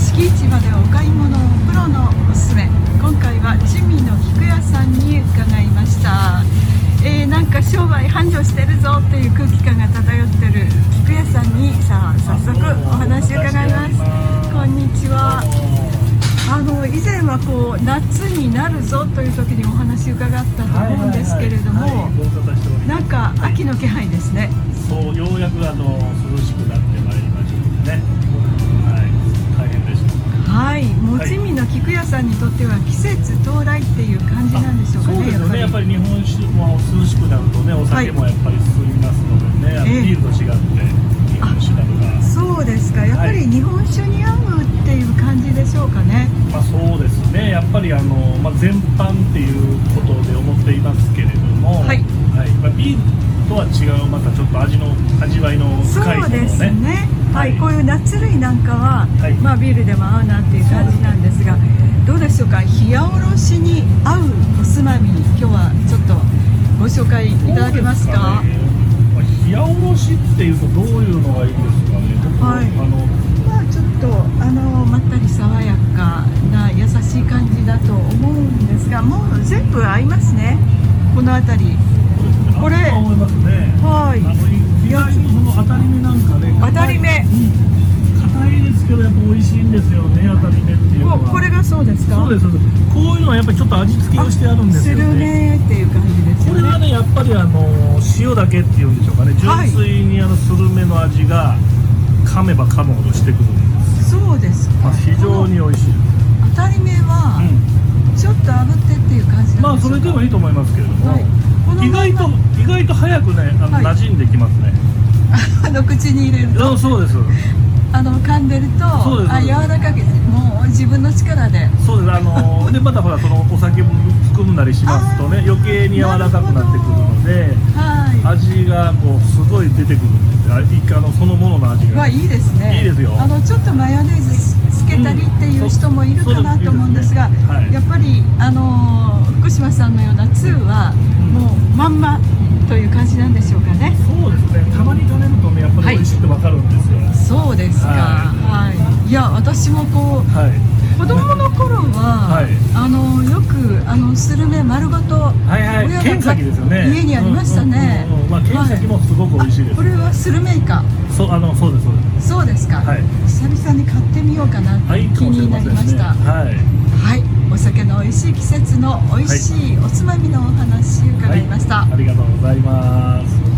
錦市場でお買い物をプロのおすすめ。今回は珍味の菊屋さんに伺いました。なんか商売繁盛してるぞっていう空気感が漂ってる菊屋さんにさあ早速お話伺います。こんにちは。以前はこう夏になるぞという時にお話伺ったと思うんですけれども、なんか秋の気配ですね。 そう、ようやく涼しくなってまいりましたね。はい、大変でした。 はい、もちみの菊屋さんにとっては季節到来っていう感じなんでしょうかね。 そうですよね。やっぱり日本酒も涼しくなるとね、お酒もやっぱり進みますのでね、ビールと違って日本酒などが。 そうですか。やっぱり日本酒に合うっていう感じでしょうかね。 そうですね。やっぱり全般っていうことで思っていますけれども、はい、ビールとは違うまたちょっと味わいの深いものをね。そうですね。はい、こういうナッツ類なんかは、ビールでも合うなっていう感じなんですが、どうでしょうか。冷やおろしに合うおつまみ、今日はちょっとご紹介いただけますか。冷やおろしっていうとどういうのがいいですかね。 はい。ちょっとまったり爽やかな優しい感じだと思うんですが、もう全部合いますね。この辺り。これ。 思いますね。 はい。 意外にその当たり目なんかね。 当たり目。 硬いですけどやっぱ美味しいんですよね。当たり目っていうのは。 これがそうですか。 そうです。こういうのはやっぱりちょっと味付けをしてあるんですよね。 するねっていう感じですよね。 これはねやっぱり塩だけっていうんでしょうかね。純粋にスルメの味が噛めば噛むほどしてくるんです。 そうですか。 非常に美味しい。 当たり目はちょっと炙ってっていう感じなんですか。 それでもいいと思いますけれども、意外と早くね馴染んできますね。 口に入れると。 そうです。 噛んでると柔らかくもう自分の力で。 そうです。でまたほらそのお酒も含むなりしますとね余計に柔らかくなってくるので、味がこうすごい出てくるんです。イカのそのものの味が。 いいですね。 いいですよ。 ちょっとマヨネーズつけたりっていう人もいるかなと思うんですが、やっぱり福島さんのような通はもうまんまという感じなんでしょうかね。 そうですね。たまに食べるとねやっぱり美味しいってわかるんですよ。 そうですか。はい。いや私もこう子供の頃はよくスルメ丸ごとケンサキですよね。 家にありましたね。 ケンサキもすごく美味しいです。 これはスルメイカ。 そうですそうです。 そうですか。久々に買ってみようかなって気になりました。はい。お酒の美味しい季節の美味しいおつまみのお話伺いました。 ありがとうございます。